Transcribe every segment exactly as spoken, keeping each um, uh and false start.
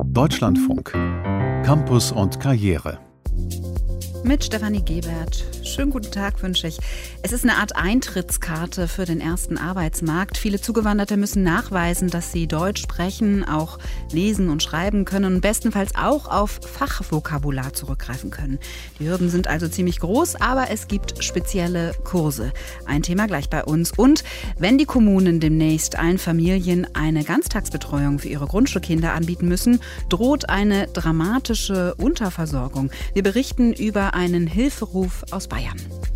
Deutschlandfunk. Campus und Karriere. Mit Stefanie Gebert. Schönen guten Tag wünsche ich. Es ist eine Art Eintrittskarte für den ersten Arbeitsmarkt. Viele Zugewanderte müssen nachweisen, dass sie Deutsch sprechen, auch lesen und schreiben können und bestenfalls auch auf Fachvokabular zurückgreifen können. Die Hürden sind also ziemlich groß, aber es gibt spezielle Kurse. Ein Thema gleich bei uns. Und wenn die Kommunen demnächst allen Familien eine Ganztagsbetreuung für ihre Grundschulkinder anbieten müssen, droht eine dramatische Unterversorgung. Wir berichten über einen Hilferuf aus Bayern.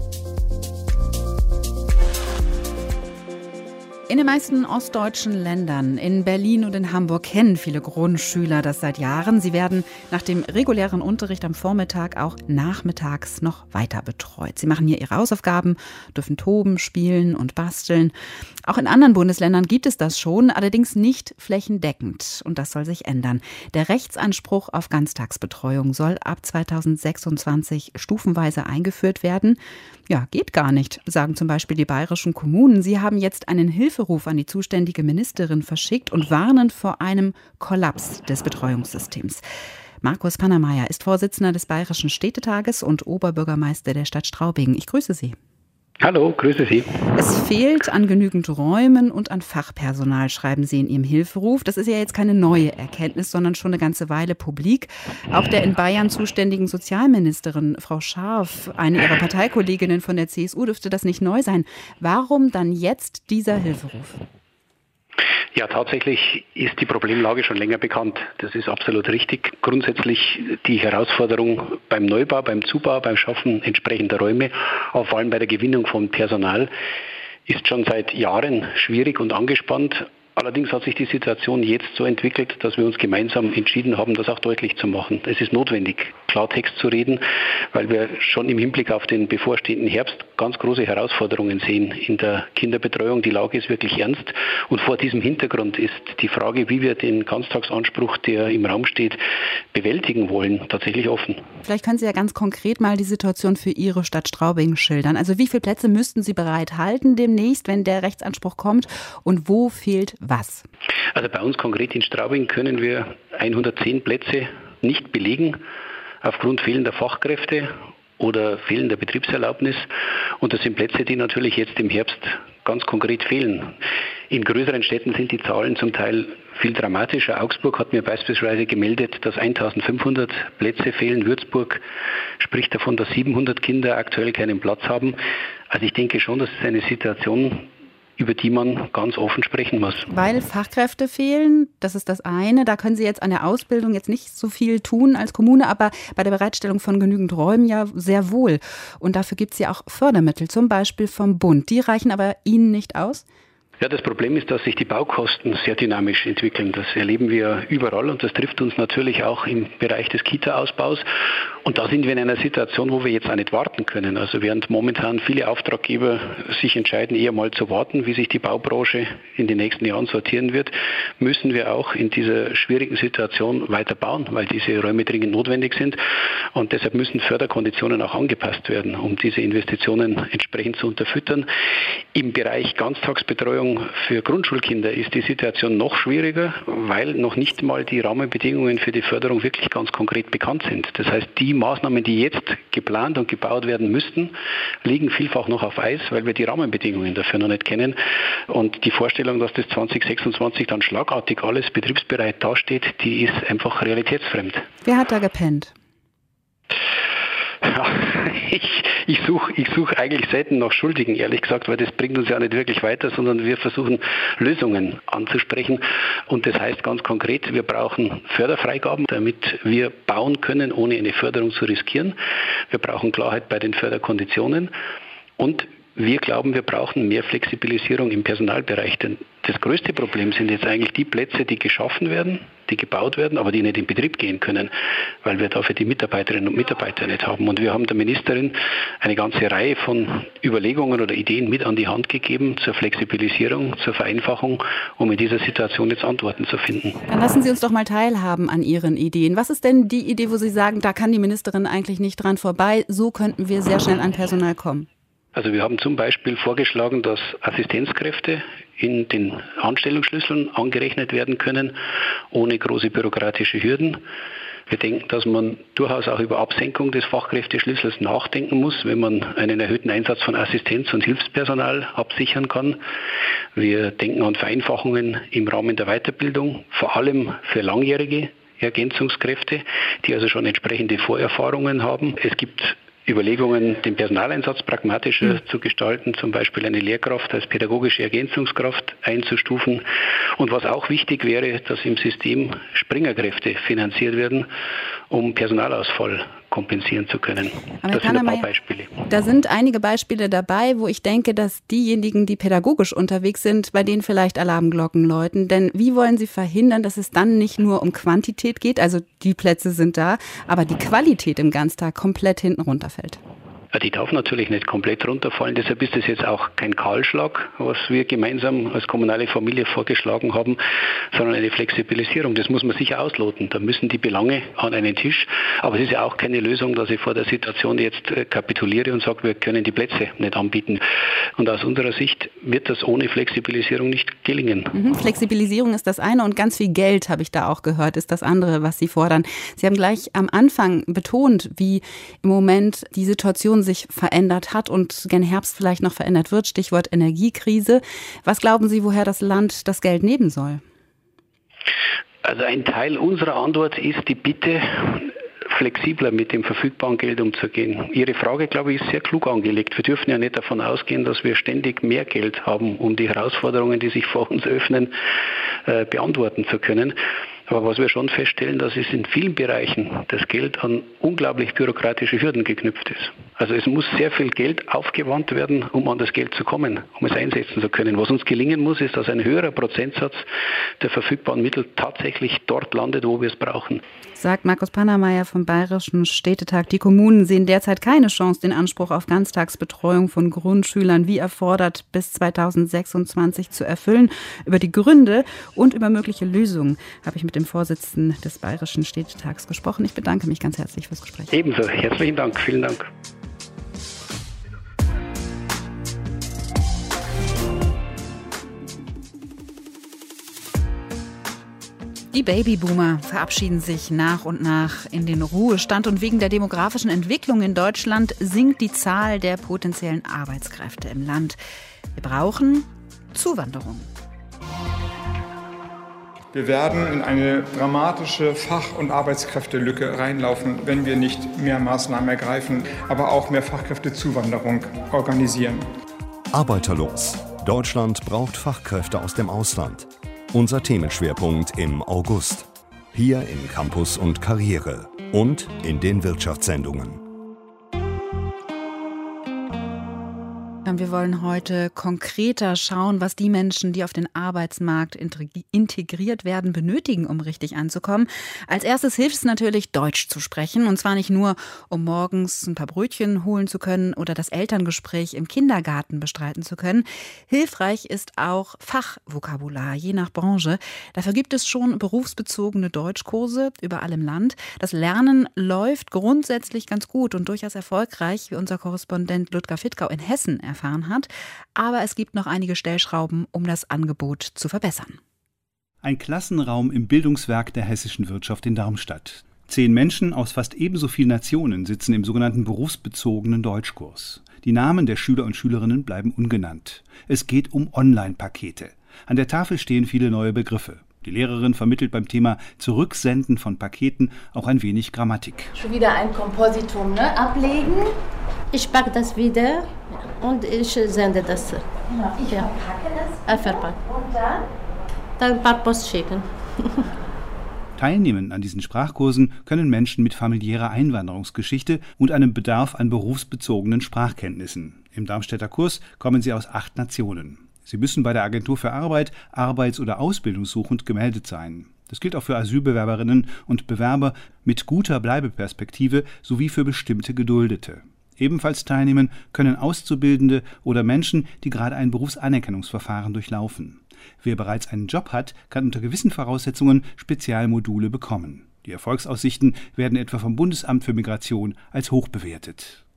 In den meisten ostdeutschen Ländern, in Berlin und in Hamburg, kennen viele Grundschüler das seit Jahren. Sie werden nach dem regulären Unterricht am Vormittag auch nachmittags noch weiter betreut. Sie machen hier ihre Hausaufgaben, dürfen toben, spielen und basteln. Auch in anderen Bundesländern gibt es das schon, allerdings nicht flächendeckend. Und das soll sich ändern. Der Rechtsanspruch auf Ganztagsbetreuung soll ab zweitausendsechsundzwanzig stufenweise eingeführt werden. Ja, geht gar nicht, sagen zum Beispiel die bayerischen Kommunen. Sie haben jetzt einen Hilferuf an die zuständige Ministerin verschickt und warnen vor einem Kollaps des Betreuungssystems. Markus Pannermeier ist Vorsitzender des Bayerischen Städtetages und Oberbürgermeister der Stadt Straubing. Ich grüße Sie. Hallo, grüße Sie. Es fehlt an genügend Räumen und an Fachpersonal, schreiben Sie in Ihrem Hilferuf. Das ist ja jetzt keine neue Erkenntnis, sondern schon eine ganze Weile publik. Auch der in Bayern zuständigen Sozialministerin, Frau Scharf, eine ihrer Parteikolleginnen von der C S U, dürfte das nicht neu sein. Warum dann jetzt dieser Hilferuf? Ja, tatsächlich ist die Problemlage schon länger bekannt. Das ist absolut richtig. Grundsätzlich die Herausforderung beim Neubau, beim Zubau, beim Schaffen entsprechender Räume, aber vor allem bei der Gewinnung von Personal, ist schon seit Jahren schwierig und angespannt. Allerdings hat sich die Situation jetzt so entwickelt, dass wir uns gemeinsam entschieden haben, das auch deutlich zu machen. Es ist notwendig, Klartext zu reden, weil wir schon im Hinblick auf den bevorstehenden Herbst ganz große Herausforderungen sehen in der Kinderbetreuung. Die Lage ist wirklich ernst. Und vor diesem Hintergrund ist die Frage, wie wir den Ganztagsanspruch, der im Raum steht, bewältigen wollen, tatsächlich offen. Vielleicht können Sie ja ganz konkret mal die Situation für Ihre Stadt Straubing schildern. Also wie viele Plätze müssten Sie bereithalten demnächst, wenn der Rechtsanspruch kommt? Und wo fehlt was? Also bei uns konkret in Straubing können wir hundertzehn Plätze nicht belegen aufgrund fehlender Fachkräfte oder fehlender Betriebserlaubnis. Und das sind Plätze, die natürlich jetzt im Herbst ganz konkret fehlen. In größeren Städten sind die Zahlen zum Teil viel dramatischer. Augsburg hat mir beispielsweise gemeldet, dass eintausendfünfhundert Plätze fehlen. Würzburg spricht davon, dass siebenhundert Kinder aktuell keinen Platz haben. Also ich denke schon, das ist eine Situation, über die man ganz offen sprechen muss. Weil Fachkräfte fehlen, das ist das eine. Da können Sie jetzt an der Ausbildung jetzt nicht so viel tun als Kommune, aber bei der Bereitstellung von genügend Räumen ja sehr wohl. Und dafür gibt es ja auch Fördermittel, zum Beispiel vom Bund. Die reichen aber Ihnen nicht aus? Ja, das Problem ist, dass sich die Baukosten sehr dynamisch entwickeln. Das erleben wir überall und das trifft uns natürlich auch im Bereich des Kita-Ausbaus. Und da sind wir in einer Situation, wo wir jetzt auch nicht warten können. Also während momentan viele Auftraggeber sich entscheiden, eher mal zu warten, wie sich die Baubranche in den nächsten Jahren sortieren wird, müssen wir auch in dieser schwierigen Situation weiter bauen, weil diese Räume dringend notwendig sind. Und deshalb müssen Förderkonditionen auch angepasst werden, um diese Investitionen entsprechend zu unterfüttern. Im Bereich Ganztagsbetreuung für Grundschulkinder ist die Situation noch schwieriger, weil noch nicht mal die Rahmenbedingungen für die Förderung wirklich ganz konkret bekannt sind. Das heißt, die Maßnahmen, die jetzt geplant und gebaut werden müssten, liegen vielfach noch auf Eis, weil wir die Rahmenbedingungen dafür noch nicht kennen. Und die Vorstellung, dass das zwanzig sechsundzwanzig dann schlagartig alles betriebsbereit dasteht, die ist einfach realitätsfremd. Wer hat da gepennt? Ja, ich, ich suche ich such eigentlich selten nach Schuldigen, ehrlich gesagt, weil das bringt uns ja nicht wirklich weiter, sondern wir versuchen Lösungen anzusprechen. Und das heißt ganz konkret, wir brauchen Förderfreigaben, damit wir bauen können, ohne eine Förderung zu riskieren. Wir brauchen Klarheit bei den Förderkonditionen und wir glauben, wir brauchen mehr Flexibilisierung im Personalbereich, denn das größte Problem sind jetzt eigentlich die Plätze, die geschaffen werden, die gebaut werden, aber die nicht in Betrieb gehen können, weil wir dafür die Mitarbeiterinnen und Mitarbeiter nicht haben. Und wir haben der Ministerin eine ganze Reihe von Überlegungen oder Ideen mit an die Hand gegeben zur Flexibilisierung, zur Vereinfachung, um in dieser Situation jetzt Antworten zu finden. Dann lassen Sie uns doch mal teilhaben an Ihren Ideen. Was ist denn die Idee, wo Sie sagen, da kann die Ministerin eigentlich nicht dran vorbei, so könnten wir sehr schnell an Personal kommen? Also wir haben zum Beispiel vorgeschlagen, dass Assistenzkräfte in den Anstellungsschlüsseln angerechnet werden können, ohne große bürokratische Hürden. Wir denken, dass man durchaus auch über Absenkung des Fachkräfteschlüssels nachdenken muss, wenn man einen erhöhten Einsatz von Assistenz- und Hilfspersonal absichern kann. Wir denken an Vereinfachungen im Rahmen der Weiterbildung, vor allem für langjährige Ergänzungskräfte, die also schon entsprechende Vorerfahrungen haben. Es gibt Überlegungen, den Personaleinsatz pragmatischer mhm. zu gestalten, zum Beispiel eine Lehrkraft als pädagogische Ergänzungskraft einzustufen. Und was auch wichtig wäre, dass im System Springerkräfte finanziert werden, um Personalausfall kompensieren zu können. Aber das sind ein paar Beispiele. Da sind einige Beispiele dabei, wo ich denke, dass diejenigen, die pädagogisch unterwegs sind, bei denen vielleicht Alarmglocken läuten. Denn wie wollen Sie verhindern, dass es dann nicht nur um Quantität geht, also die Plätze sind da, aber die Qualität im Ganztag komplett hinten runterfällt? Die darf natürlich nicht komplett runterfallen. Deshalb ist das jetzt auch kein Kahlschlag, was wir gemeinsam als kommunale Familie vorgeschlagen haben, sondern eine Flexibilisierung. Das muss man sicher ausloten. Da müssen die Belange an einen Tisch. Aber es ist ja auch keine Lösung, dass ich vor der Situation jetzt kapituliere und sage, wir können die Plätze nicht anbieten. Und aus unserer Sicht wird das ohne Flexibilisierung nicht gelingen. Mhm. Flexibilisierung ist das eine und ganz viel Geld, habe ich da auch gehört, ist das andere, was Sie fordern. Sie haben gleich am Anfang betont, wie im Moment die Situation sich verändert hat und gen Herbst vielleicht noch verändert wird. Stichwort Energiekrise. Was glauben Sie, woher das Land das Geld nehmen soll? Also ein Teil unserer Antwort ist die Bitte, flexibler mit dem verfügbaren Geld umzugehen. Ihre Frage, glaube ich, ist sehr klug angelegt. Wir dürfen ja nicht davon ausgehen, dass wir ständig mehr Geld haben, um die Herausforderungen, die sich vor uns öffnen, äh, beantworten zu können. Aber was wir schon feststellen, dass es in vielen Bereichen das Geld an unglaublich bürokratische Hürden geknüpft ist. Also es muss sehr viel Geld aufgewandt werden, um an das Geld zu kommen, um es einsetzen zu können. Was uns gelingen muss, ist, dass ein höherer Prozentsatz der verfügbaren Mittel tatsächlich dort landet, wo wir es brauchen. Sagt Markus Pannermeier vom Bayerischen Städtetag. Die Kommunen sehen derzeit keine Chance, den Anspruch auf Ganztagsbetreuung von Grundschülern wie erfordert bis zweitausendsechsundzwanzig zu erfüllen. Über die Gründe und über mögliche Lösungen habe ich mit dem Vorsitzenden des Bayerischen Städtetags gesprochen. Ich bedanke mich ganz herzlich fürs Gespräch. Ebenso. Herzlichen Dank. Vielen Dank. Die Babyboomer verabschieden sich nach und nach in den Ruhestand und wegen der demografischen Entwicklung in Deutschland sinkt die Zahl der potenziellen Arbeitskräfte im Land. Wir brauchen Zuwanderung. Wir werden in eine dramatische Fach- und Arbeitskräftelücke reinlaufen, wenn wir nicht mehr Maßnahmen ergreifen, aber auch mehr Fachkräftezuwanderung organisieren. Arbeiterlos. Deutschland braucht Fachkräfte aus dem Ausland. Unser Themenschwerpunkt im August. Hier in Campus und Karriere und in den Wirtschaftssendungen. Wir wollen heute konkreter schauen, was die Menschen, die auf den Arbeitsmarkt integriert werden, benötigen, um richtig anzukommen. Als erstes hilft es natürlich, Deutsch zu sprechen. Und zwar nicht nur, um morgens ein paar Brötchen holen zu können oder das Elterngespräch im Kindergarten bestreiten zu können. Hilfreich ist auch Fachvokabular, je nach Branche. Dafür gibt es schon berufsbezogene Deutschkurse überall im Land. Das Lernen läuft grundsätzlich ganz gut und durchaus erfolgreich, wie unser Korrespondent Ludger Fittgau in Hessen erfahren hat. Aber es gibt noch einige Stellschrauben, um das Angebot zu verbessern. Ein Klassenraum im Bildungswerk der hessischen Wirtschaft in Darmstadt. Zehn Menschen aus fast ebenso vielen Nationen sitzen im sogenannten berufsbezogenen Deutschkurs. Die Namen der Schüler und Schülerinnen bleiben ungenannt. Es geht um Online-Pakete. An der Tafel stehen viele neue Begriffe. Die Lehrerin vermittelt beim Thema Zurücksenden von Paketen auch ein wenig Grammatik. Schon wieder ein Kompositum, ne? Ablegen. Ich packe das wieder und ich sende das. Genau, ich ja. verpacke das. Äh, verpacken. Und dann? Dann per Post schicken. Teilnehmen an diesen Sprachkursen können Menschen mit familiärer Einwanderungsgeschichte und einem Bedarf an berufsbezogenen Sprachkenntnissen. Im Darmstädter Kurs kommen sie aus acht Nationen. Sie müssen bei der Agentur für Arbeit, arbeits- oder ausbildungssuchend gemeldet sein. Das gilt auch für Asylbewerberinnen und Bewerber mit guter Bleibeperspektive sowie für bestimmte Geduldete. Ebenfalls teilnehmen können Auszubildende oder Menschen, die gerade ein Berufsanerkennungsverfahren durchlaufen. Wer bereits einen Job hat, kann unter gewissen Voraussetzungen Spezialmodule bekommen. Die Erfolgsaussichten werden etwa vom Bundesamt für Migration als hoch bewertet.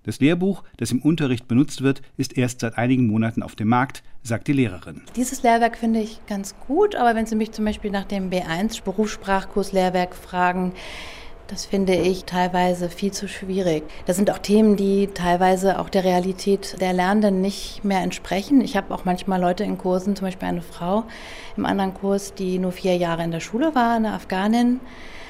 Das Lehrbuch, das im Unterricht benutzt wird, ist erst seit einigen Monaten auf dem Markt, sagt die Lehrerin. Dieses Lehrwerk finde ich ganz gut, aber wenn Sie mich zum Beispiel nach dem B eins Berufssprachkurs Lehrwerk fragen, das finde ich teilweise viel zu schwierig. Das sind auch Themen, die teilweise auch der Realität der Lernenden nicht mehr entsprechen. Ich habe auch manchmal Leute in Kursen, zum Beispiel eine Frau im anderen Kurs, die nur vier Jahre in der Schule war, eine Afghanin.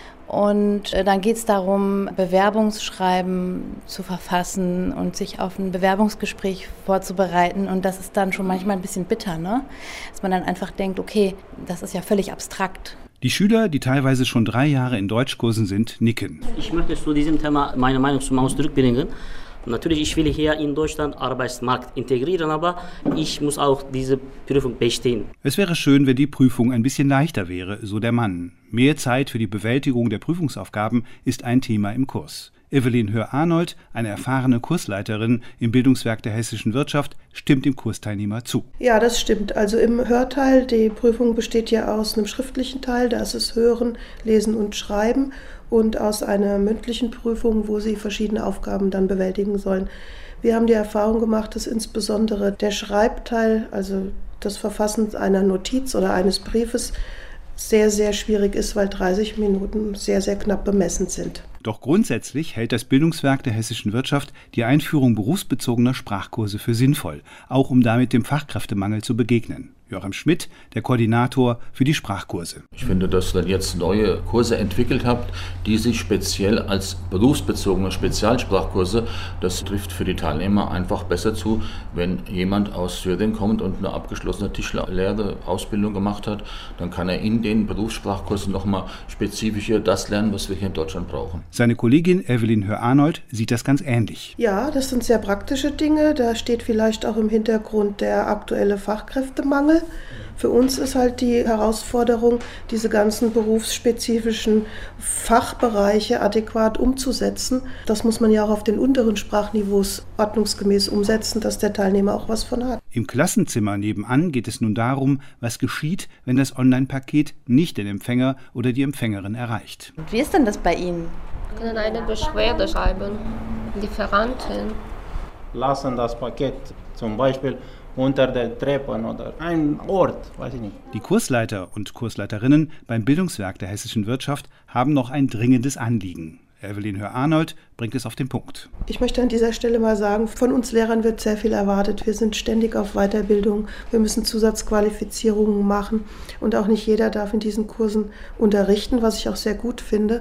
Und dann geht es darum, Bewerbungsschreiben zu verfassen und sich auf ein Bewerbungsgespräch vorzubereiten. Und das ist dann schon manchmal ein bisschen bitter, ne? Dass man dann einfach denkt, okay, das ist ja völlig abstrakt. Die Schüler, die teilweise schon drei Jahre in Deutschkursen sind, nicken. Ich möchte zu diesem Thema meine Meinung zum Ausdruck bringen. Natürlich, ich will hier in Deutschland Arbeitsmarkt integrieren, aber ich muss auch diese Prüfung bestehen. Es wäre schön, wenn die Prüfung ein bisschen leichter wäre, so der Mann. Mehr Zeit für die Bewältigung der Prüfungsaufgaben ist ein Thema im Kurs. Evelyn Hör-Arnold, eine erfahrene Kursleiterin im Bildungswerk der hessischen Wirtschaft, stimmt dem Kursteilnehmer zu. Ja, das stimmt. Also im Hörteil, die Prüfung besteht ja aus einem schriftlichen Teil, da ist es Hören, Lesen und Schreiben, und aus einer mündlichen Prüfung, wo sie verschiedene Aufgaben dann bewältigen sollen. Wir haben die Erfahrung gemacht, dass insbesondere der Schreibteil, also das Verfassen einer Notiz oder eines Briefes, sehr, sehr schwierig ist, weil dreißig Minuten sehr, sehr knapp bemessen sind. Doch grundsätzlich hält das Bildungswerk der hessischen Wirtschaft die Einführung berufsbezogener Sprachkurse für sinnvoll, auch um damit dem Fachkräftemangel zu begegnen. Joachim Schmidt, der Koordinator für die Sprachkurse. Ich finde, dass ihr jetzt neue Kurse entwickelt habt, die sich speziell als berufsbezogene Spezialsprachkurse, das trifft für die Teilnehmer einfach besser zu, wenn jemand aus Syrien kommt und eine abgeschlossene Tischlerlehre-Ausbildung gemacht hat, dann kann er in den Berufssprachkursen nochmal spezifischer das lernen, was wir hier in Deutschland brauchen. Seine Kollegin Evelyn Hör-Arnold sieht das ganz ähnlich. Ja, das sind sehr praktische Dinge. Da steht vielleicht auch im Hintergrund der aktuelle Fachkräftemangel. Für uns ist halt die Herausforderung, diese ganzen berufsspezifischen Fachbereiche adäquat umzusetzen. Das muss man ja auch auf den unteren Sprachniveaus ordnungsgemäß umsetzen, dass der Teilnehmer auch was von hat. Im Klassenzimmer nebenan geht es nun darum, was geschieht, wenn das Online-Paket nicht den Empfänger oder die Empfängerin erreicht. Wie ist denn das bei Ihnen? Wir können eine Beschwerde schreiben. Lieferanten lassen das Paket zum Beispiel unter den Treppen oder ein Ort, weiß ich nicht. Die Kursleiter und Kursleiterinnen beim Bildungswerk der hessischen Wirtschaft haben noch ein dringendes Anliegen. Evelyn Hör-Arnold bringt es auf den Punkt. Ich möchte an dieser Stelle mal sagen, von uns Lehrern wird sehr viel erwartet. Wir sind ständig auf Weiterbildung. Wir müssen Zusatzqualifizierungen machen. Und auch nicht jeder darf in diesen Kursen unterrichten, was ich auch sehr gut finde.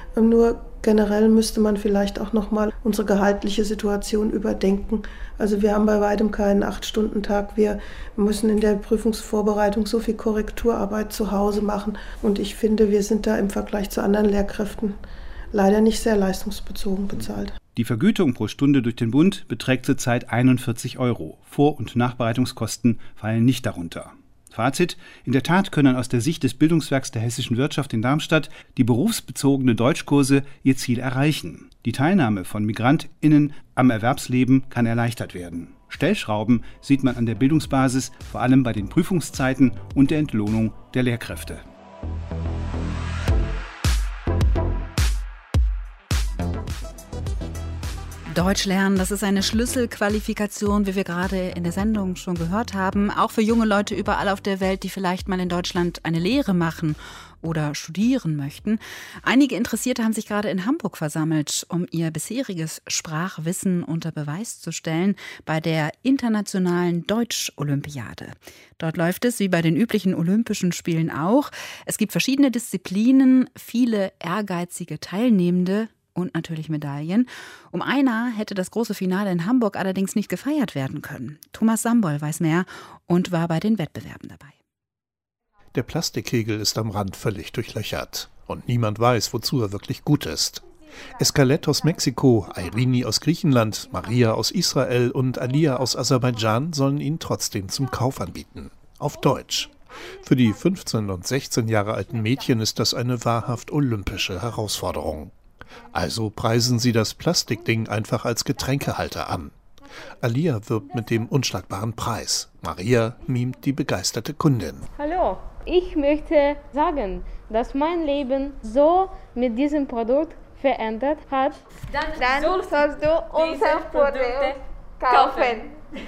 Nur generell müsste man vielleicht auch nochmal unsere gehaltliche Situation überdenken. Also wir haben bei weitem keinen acht-Stunden-Tag. Wir müssen in der Prüfungsvorbereitung so viel Korrekturarbeit zu Hause machen. Und ich finde, wir sind da im Vergleich zu anderen Lehrkräften leider nicht sehr leistungsbezogen bezahlt. Die Vergütung pro Stunde durch den Bund beträgt zurzeit einundvierzig Euro. Vor- und Nachbereitungskosten fallen nicht darunter. Fazit: In der Tat können aus der Sicht des Bildungswerks der hessischen Wirtschaft in Darmstadt die berufsbezogene Deutschkurse ihr Ziel erreichen. Die Teilnahme von MigrantInnen am Erwerbsleben kann erleichtert werden. Stellschrauben sieht man an der Bildungsbasis, vor allem bei den Prüfungszeiten und der Entlohnung der Lehrkräfte. Deutsch lernen, das ist eine Schlüsselqualifikation, wie wir gerade in der Sendung schon gehört haben, auch für junge Leute überall auf der Welt, die vielleicht mal in Deutschland eine Lehre machen oder studieren möchten. Einige Interessierte haben sich gerade in Hamburg versammelt, um ihr bisheriges Sprachwissen unter Beweis zu stellen bei der Internationalen Deutsch-Olympiade. Dort läuft es wie bei den üblichen Olympischen Spielen auch. Es gibt verschiedene Disziplinen, viele ehrgeizige Teilnehmende und natürlich Medaillen. Um einer hätte das große Finale in Hamburg allerdings nicht gefeiert werden können. Thomas Sambol weiß mehr und war bei den Wettbewerben dabei. Der Plastikkegel ist am Rand völlig durchlöchert und niemand weiß, wozu er wirklich gut ist. Escalette aus Mexiko, Irini aus Griechenland, Maria aus Israel und Alia aus Aserbaidschan sollen ihn trotzdem zum Kauf anbieten. Auf Deutsch. Für die fünfzehn- und sechzehn Jahre alten Mädchen ist das eine wahrhaft olympische Herausforderung. Also preisen sie das Plastikding einfach als Getränkehalter an. Alia wirbt mit dem unschlagbaren Preis. Maria mimt die begeisterte Kundin. Hallo, ich möchte sagen, dass mein Leben so mit diesem Produkt verändert hat, dann, dann sollst du unsere Produkte kaufen.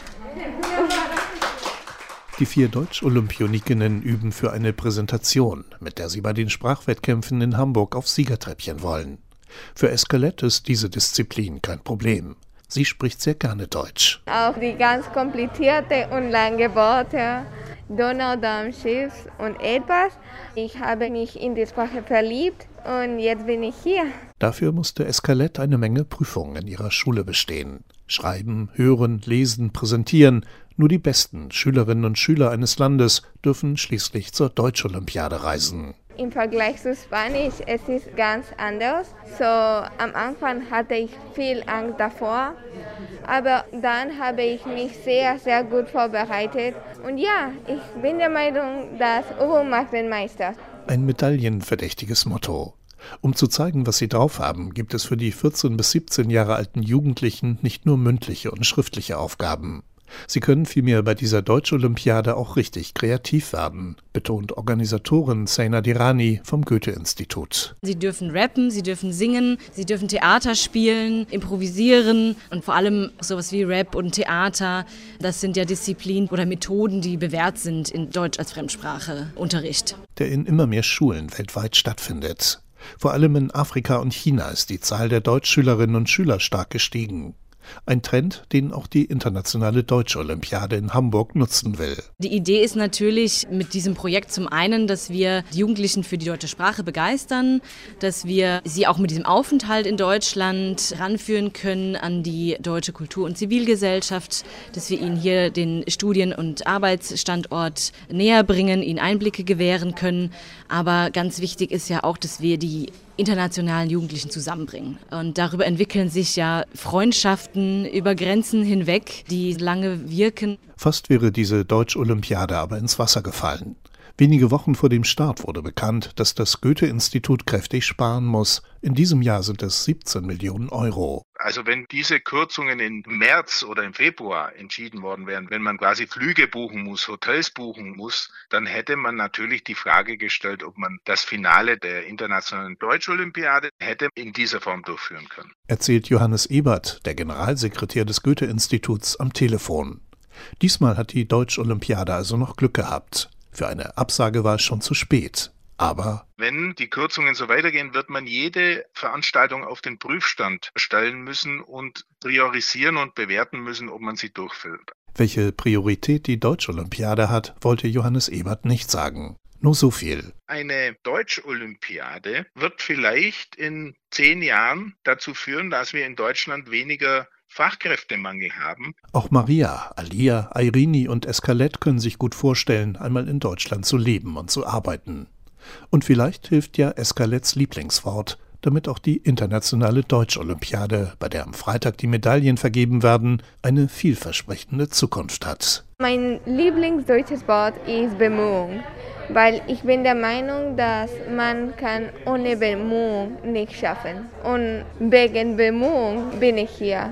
Die vier Deutsch-Olympionikinnen üben für eine Präsentation, mit der sie bei den Sprachwettkämpfen in Hamburg auf Siegertreppchen wollen. Für Eskalett ist diese Disziplin kein Problem. Sie spricht sehr gerne Deutsch. Auch die ganz komplizierte und lange Worte, Donau, Damm, Schiff und etwas. Ich habe mich in die Sprache verliebt und jetzt bin ich hier. Dafür musste Eskalett eine Menge Prüfungen in ihrer Schule bestehen. Schreiben, hören, lesen, präsentieren. Nur die besten Schülerinnen und Schüler eines Landes dürfen schließlich zur Deutsch-Olympiade reisen. Im Vergleich zu Spanisch, es ist ganz anders. So, am Anfang hatte ich viel Angst davor, aber dann habe ich mich sehr, sehr gut vorbereitet. Und ja, ich bin der Meinung, dass Übung macht den Meister. Ein medaillenverdächtiges Motto. Um zu zeigen, was sie drauf haben, gibt es für die vierzehn bis siebzehn Jahre alten Jugendlichen nicht nur mündliche und schriftliche Aufgaben. Sie können vielmehr bei dieser Deutsch-Olympiade auch richtig kreativ werden, betont Organisatorin Zeina Dirani vom Goethe-Institut. Sie dürfen rappen, sie dürfen singen, sie dürfen Theater spielen, improvisieren und vor allem sowas wie Rap und Theater. Das sind ja Disziplinen oder Methoden, die bewährt sind in Deutsch als Fremdspracheunterricht. Der in immer mehr Schulen weltweit stattfindet. Vor allem in Afrika und China ist die Zahl der Deutschschülerinnen und Schüler stark gestiegen. Ein Trend, den auch die internationale Deutsch-Olympiade in Hamburg nutzen will. Die Idee ist natürlich mit diesem Projekt zum einen, dass wir die Jugendlichen für die deutsche Sprache begeistern, dass wir sie auch mit diesem Aufenthalt in Deutschland ranführen können an die deutsche Kultur- und Zivilgesellschaft, dass wir ihnen hier den Studien- und Arbeitsstandort näher bringen, ihnen Einblicke gewähren können. Aber ganz wichtig ist ja auch, dass wir die internationalen Jugendlichen zusammenbringen. Und darüber entwickeln sich ja Freundschaften über Grenzen hinweg, die lange wirken. Fast wäre diese Deutsch-Olympiade aber ins Wasser gefallen. Wenige Wochen vor dem Start wurde bekannt, dass das Goethe-Institut kräftig sparen muss. In diesem Jahr sind es siebzehn Millionen Euro. Also wenn diese Kürzungen im März oder im Februar entschieden worden wären, wenn man quasi Flüge buchen muss, Hotels buchen muss, dann hätte man natürlich die Frage gestellt, ob man das Finale der internationalen Deutsch-Olympiade hätte in dieser Form durchführen können. Erzählt Johannes Ebert, der Generalsekretär des Goethe-Instituts, am Telefon. Diesmal hat die Deutsch-Olympiade also noch Glück gehabt. Für eine Absage war es schon zu spät. Aber wenn die Kürzungen so weitergehen, wird man jede Veranstaltung auf den Prüfstand stellen müssen und priorisieren und bewerten müssen, ob man sie durchführt. Welche Priorität die Deutsch-Olympiade hat, wollte Johannes Ebert nicht sagen. Nur so viel. Eine Deutsch-Olympiade wird vielleicht in zehn Jahren dazu führen, dass wir in Deutschland weniger Fachkräftemangel haben. Auch Maria, Alia, Irini und Eskalett können sich gut vorstellen, einmal in Deutschland zu leben und zu arbeiten. Und vielleicht hilft ja Eskaletts Lieblingswort, damit auch die internationale Deutsch-Olympiade, bei der am Freitag die Medaillen vergeben werden, eine vielversprechende Zukunft hat. Mein Lieblingsdeutsches Wort ist Bemühung, weil ich bin der Meinung, dass man kann ohne Bemühung nicht schaffen. Und wegen Bemühung bin ich hier.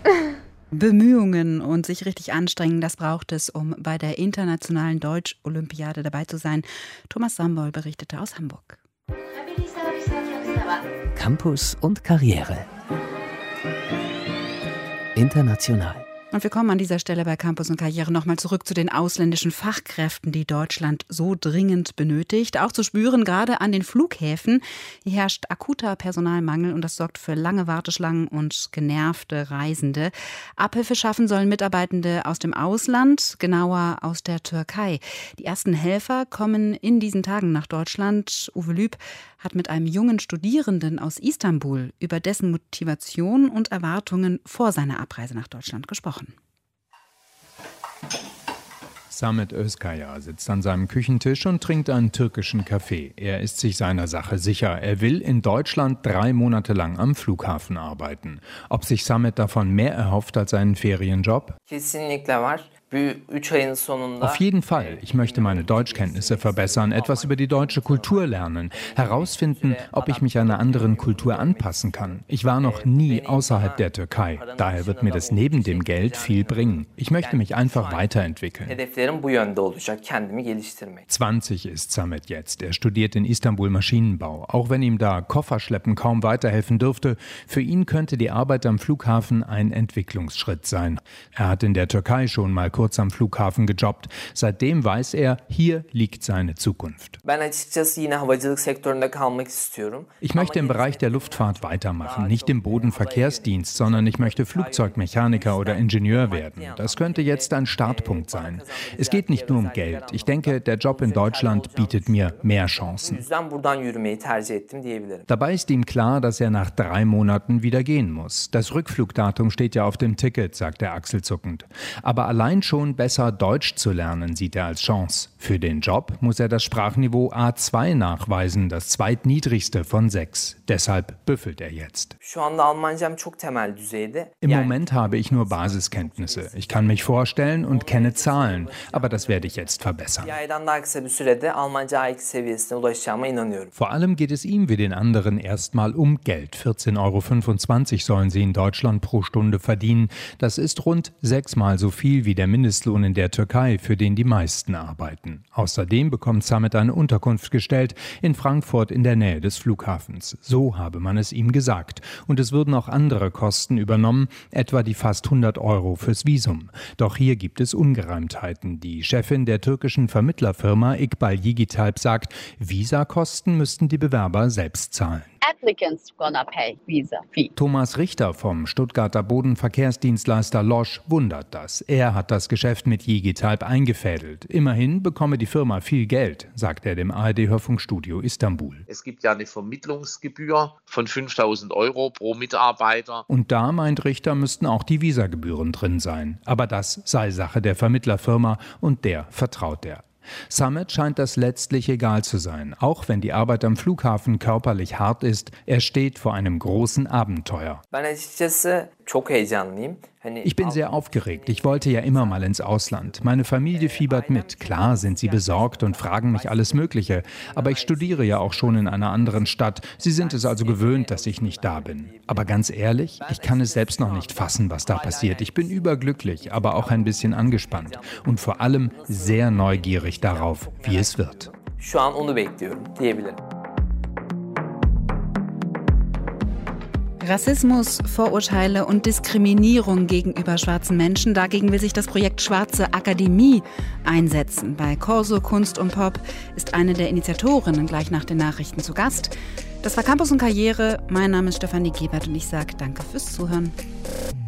Bemühungen und sich richtig anstrengen, das braucht es, um bei der internationalen Deutsch-Olympiade dabei zu sein. Thomas Sambol berichtete aus Hamburg. Campus und Karriere. International. Und wir kommen an dieser Stelle bei Campus und Karriere nochmal zurück zu den ausländischen Fachkräften, die Deutschland so dringend benötigt. Auch zu spüren, gerade an den Flughäfen. Hier herrscht akuter Personalmangel und das sorgt für lange Warteschlangen und genervte Reisende. Abhilfe schaffen sollen Mitarbeitende aus dem Ausland, genauer aus der Türkei. Die ersten Helfer kommen in diesen Tagen nach Deutschland. Uwe Lüb hat mit einem jungen Studierenden aus Istanbul über dessen Motivation und Erwartungen vor seiner Abreise nach Deutschland gesprochen. Samet Özkaya sitzt an seinem Küchentisch und trinkt einen türkischen Kaffee. Er ist sich seiner Sache sicher. Er will in Deutschland drei Monate lang am Flughafen arbeiten. Ob sich Samet davon mehr erhofft als einen Ferienjob? Auf jeden Fall. Ich möchte meine Deutschkenntnisse verbessern, etwas über die deutsche Kultur lernen, herausfinden, ob ich mich einer anderen Kultur anpassen kann. Ich war noch nie außerhalb der Türkei. Daher wird mir das neben dem Geld viel bringen. Ich möchte mich einfach weiterentwickeln. zwanzig ist Samet jetzt. Er studiert in Istanbul Maschinenbau. Auch wenn ihm da Kofferschleppen kaum weiterhelfen dürfte, für ihn könnte die Arbeit am Flughafen ein Entwicklungsschritt sein. Er hat in der Türkei schon mal kurz am Flughafen gejobbt. Seitdem weiß er, hier liegt seine Zukunft. Ich möchte im Bereich der Luftfahrt weitermachen, nicht im Bodenverkehrsdienst, sondern ich möchte Flugzeugmechaniker oder Ingenieur werden. Das könnte jetzt ein Startpunkt sein. Es geht nicht nur um Geld. Ich denke, der Job in Deutschland bietet mir mehr Chancen. Dabei ist ihm klar, dass er nach drei Monaten wieder gehen muss. Das Rückflugdatum steht ja auf dem Ticket, sagt er achselzuckend. Aber allein schon besser Deutsch zu lernen, sieht er als Chance. Für den Job muss er das Sprachniveau A zwei nachweisen, das zweitniedrigste von sechs. Deshalb büffelt er jetzt. Im Moment habe ich nur Basiskenntnisse. Ich kann mich vorstellen und kenne Zahlen, aber das werde ich jetzt verbessern. Vor allem geht es ihm wie den anderen erstmal um Geld. vierzehn Euro fünfundzwanzig sollen sie in Deutschland pro Stunde verdienen. Das ist rund sechsmal so viel wie der Mindestlohn in der Türkei, für den die meisten arbeiten. Außerdem bekommt Samet eine Unterkunft gestellt in Frankfurt in der Nähe des Flughafens. So habe man es ihm gesagt. Und es würden auch andere Kosten übernommen, etwa die fast hundert Euro fürs Visum. Doch hier gibt es Ungereimtheiten. Die Chefin der türkischen Vermittlerfirma Iqbal Yigitalp sagt, Visakosten müssten die Bewerber selbst zahlen. Thomas Richter vom Stuttgarter Bodenverkehrsdienstleister Losch wundert das. Er hat das Geschäft mit Yigitalp eingefädelt. Immerhin bekomme die Firma viel Geld, sagt er dem A R D-Hörfunkstudio Istanbul. Es gibt ja eine Vermittlungsgebühr von fünftausend Euro pro Mitarbeiter. Und da, meint Richter, müssten auch die Visagebühren drin sein. Aber das sei Sache der Vermittlerfirma und der vertraut er. Samet scheint das letztlich egal zu sein, auch wenn die Arbeit am Flughafen körperlich hart ist. Er steht vor einem großen Abenteuer. Ich bin sehr aufgeregt. Ich wollte ja immer mal ins Ausland. Meine Familie fiebert mit. Klar sind sie besorgt und fragen mich alles Mögliche. Aber ich studiere ja auch schon in einer anderen Stadt. Sie sind es also gewöhnt, dass ich nicht da bin. Aber ganz ehrlich, ich kann es selbst noch nicht fassen, was da passiert. Ich bin überglücklich, aber auch ein bisschen angespannt. Und vor allem sehr neugierig darauf, wie es wird. Rassismus, Vorurteile und Diskriminierung gegenüber schwarzen Menschen. Dagegen will sich das Projekt Schwarze Akademie einsetzen. Bei Corso Kunst und Pop ist eine der Initiatorinnen gleich nach den Nachrichten zu Gast. Das war Campus und Karriere. Mein Name ist Stefanie Gebert und ich sage danke fürs Zuhören.